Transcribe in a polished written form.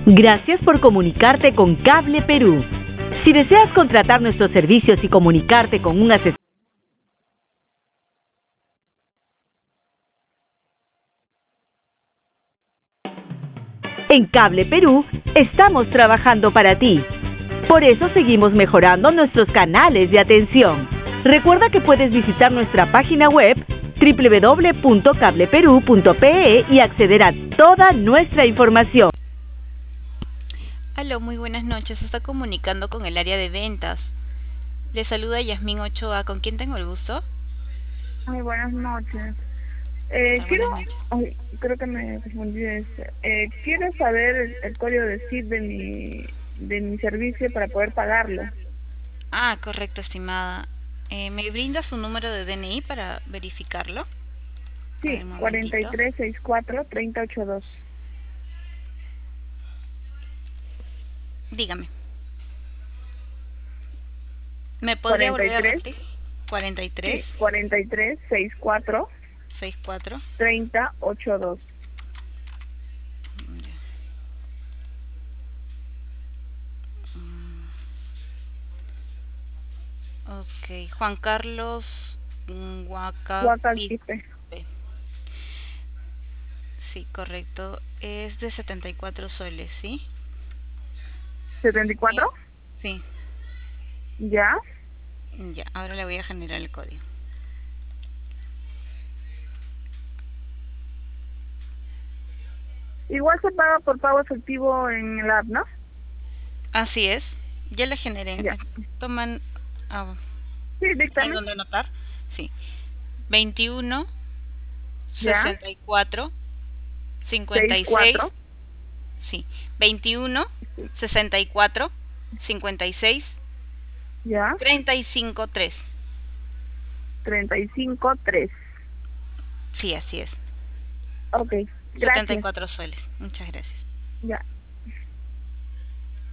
Gracias por comunicarte con Cable Perú. Si deseas contratar nuestros servicios y comunicarte con un asesor, en Cable Perú estamos trabajando para ti. Por eso seguimos mejorando nuestros canales de atención. Recuerda que puedes visitar nuestra página web www.cableperu.pe y acceder a toda nuestra información. Aló, muy buenas noches. Se está comunicando con el área de ventas. Le saluda Yasmín Ochoa. ¿Con quién tengo el gusto? Muy buenas noches. ¿Qué tal? Quiero, Buenas noches. creo que me confundí de este. Quiero saber el código de SID de mi servicio para poder pagarlo. Ah, correcto, estimada. ¿Me brinda su número de DNI para verificarlo? A ver, Sí, un momentito. 4364-3082. Dígame. ¿Me podría volver a 43, repetir? 43 sí, 4364 64. 3082. Ok, Juan Carlos Huacapipe. Huacalquipe. Sí, correcto. Es de 74 soles, ¿sí? 74, Sí. ya. Ya, ahora le voy a generar el código. Igual se paga por pago efectivo en el app, ¿no? Así es. Ya le generé. Ya. Toman... Sí, ¿En dígame. dónde anotar? Sí. 21 Ya. 64 56. 64, Sí. 21 64 56 ya. 35 3. 35-3. Sí, así es. Ok, gracias. 74 soles. Muchas gracias. Ya.